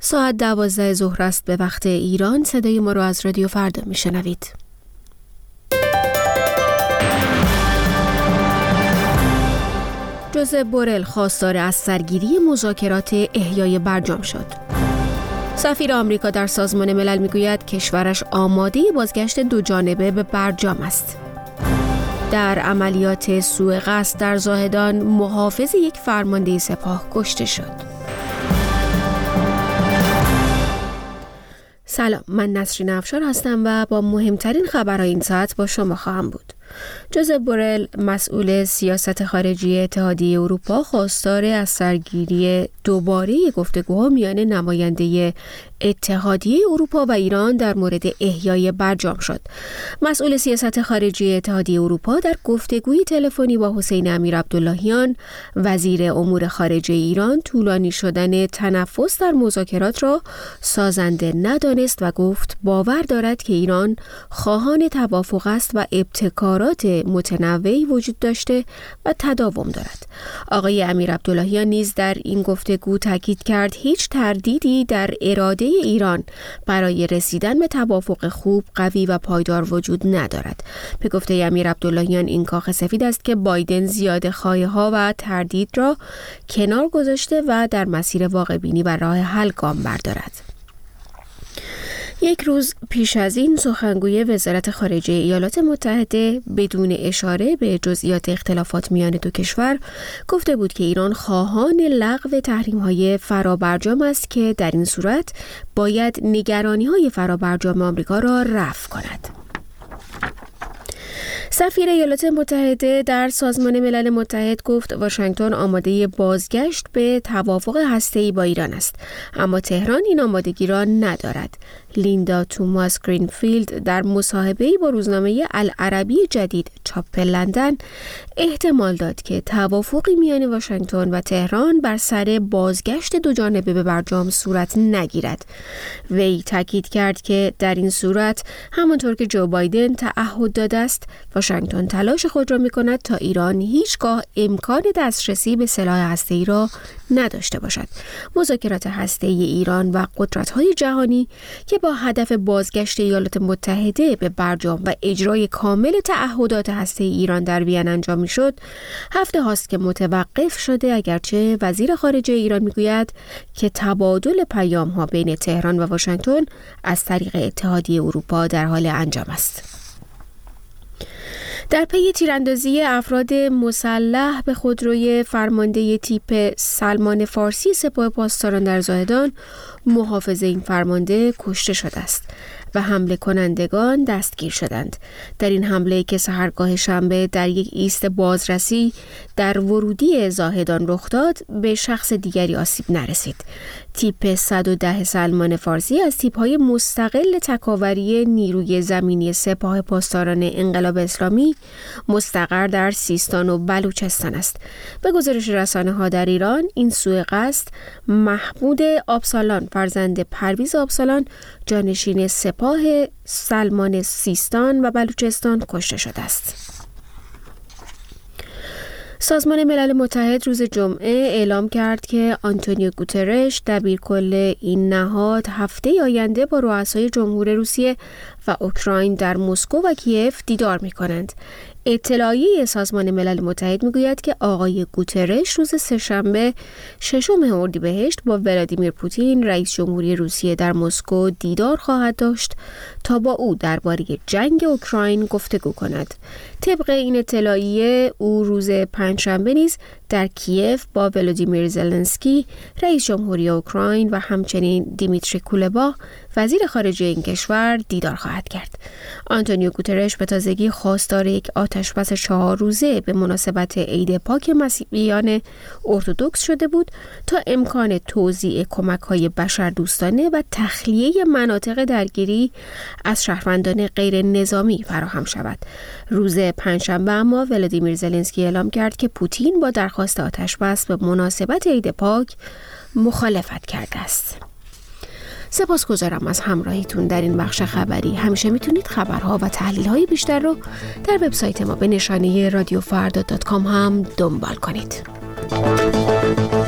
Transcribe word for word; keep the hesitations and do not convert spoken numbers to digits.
ساعت دوازده ظهر است به وقت ایران. صدای ما رو از رادیو فردا میشنوید. جوزپ بورل خواستار از سرگیری مذاکرات احیای برجام شد. سفیر آمریکا در سازمان ملل میگوید کشورش آماده بازگشت دو جانبه به برجام است. در عملیات سوء قصد در زاهدان محافظ یک فرمانده سپاه کشته شد. سلام، من نسرین افشار هستم و با مهمترین خبرهای این ساعت با شما خواهم بود. جوزپ بورل، مسئول سیاست خارجی اتحادیه اروپا، خواستار از سرگیری دوباره گفتگوها میان نماینده اتحادیه اروپا و ایران در مورد احیای برجام شد. مسئول سیاست خارجی اتحادیه اروپا در گفتگوی تلفنی با حسین امیرعبداللهیان، وزیر امور خارجه ایران، طولانی شدن تنفس در مذاکرات را سازنده ندانست و گفت باور دارد که ایران خواهان توافق است و ابتکارات متنوعی وجود داشته و تداوم دارد. آقای امیرعبداللهیان نیز در این گفتگو تاکید کرد هیچ تردیدی در اراده ایران برای رسیدن به توافق خوب، قوی و پایدار وجود ندارد. به گفته امیرعبداللهیان این کاخ سفید است که بایدن زیاده خواهی‌ها و تردید را کنار گذاشته و در مسیر واقع بینی و راه حل گام بردارد. یک روز پیش از این سخنگوی وزارت خارجه ایالات متحده بدون اشاره به جزئیات اختلافات میان دو کشور گفته بود که ایران خواهان لغو تحریم‌های فرابرجام است که در این صورت باید نگرانی‌های فرابرجام آمریکا را رفع کند. سفیر ایالات متحده در سازمان ملل متحد گفت واشنگتن آماده بازگشت به توافق هسته‌ای با ایران است، اما تهران این آمادگی را ندارد. لیندا توماس گرینفیلد در مصاحبه‌ای با روزنامه العربی جدید چاپ لندن احتمال داد که توافقی میان واشنگتن و تهران بر سر بازگشت دو جانبه به برجام صورت نگیرد. وی تاکید کرد که در این صورت همانطور که جو بایدن تعهد داده است، واشنگتن تلاش خود را می‌کند تا ایران هیچگاه امکان دسترسی به سلاح هسته‌ای را نداشته باشد. مذاکرات هسته‌ای ایران و قدرت‌های جهانی که با هدف بازگشت ایالات متحده به برجام و اجرای کامل تعهدات هسته‌ای ایران در وین انجام می‌شد، هفته هاست که متوقف شده، اگرچه وزیر خارجه ایران می‌گوید که تبادل پیام‌ها بین تهران و واشنگتن از طریق اتحادیه اروپا در حال انجام است. در پی تیراندازی افراد مسلح به خودروی فرمانده تیپ سلمان فارسی سپاه پاسداران در زاهدان، محافظ این فرمانده کشته شده است و حمله کنندگان دستگیر شدند. در این حمله که سحرگاه شنبه در یک ایست بازرسی در ورودی زاهدان رخ داد، به شخص دیگری آسیب نرسید. تیپ صد و ده سلمان فارسی از تیپ‌های مستقل تکاوری نیروی زمینی سپاه پاسداران انقلاب اسلامی مستقر در سیستان و بلوچستان است. به گزارش رسانه‌ها در ایران، این سوء قصد محمود آبسالان فرزند پرویز آبسالان، جانشین سپاه سلمان سیستان و بلوچستان کشته شده است. سازمان ملل متحد روز جمعه اعلام کرد که آنتونیو گوترش دبیرکل این نهاد هفته آینده با رؤسای جمهور روسیه و اوکراین در مسکو و کیف دیدار می‌کنند. اطلاعیه سازمان ملل متحد میگوید که آقای گوترش روز سه‌شنبه ششم اردیبهشت با ولادیمیر پوتین رئیس جمهوری روسیه در مسکو دیدار خواهد داشت تا با او درباره جنگ اوکراین گفتگو کند. طبق این اطلاعیه او روز پنجشنبه نیز در کیف با ولادیمیر زلنسکی رئیس جمهوری اوکراین و همچنین دیمیتری کولبا وزیر خارجه این کشور دیدار خواهد کرد. آنتونیو گوترش به تازگی خواستار یک آتشبس چهار روزه به مناسبت عید پاک مسیحیان ارتدوکس شده بود تا امکان توزیع کمک‌های بشردوستانه و تخلیه مناطق درگیری از شهروندان غیر نظامی فراهم شود. روز پنجشنبه اما ولادیمیر زلنسکی اعلام کرد که پوتین با درخواست آتشبس به مناسبت عید پاک مخالفت کرده است. سپاسگزارم از همراهیتون در این بخش خبری. همیشه میتونید خبرها و تحلیل‌های بیشتر رو در وبسایت ما به نشانه رادیو فردا دات کام هم دنبال کنید.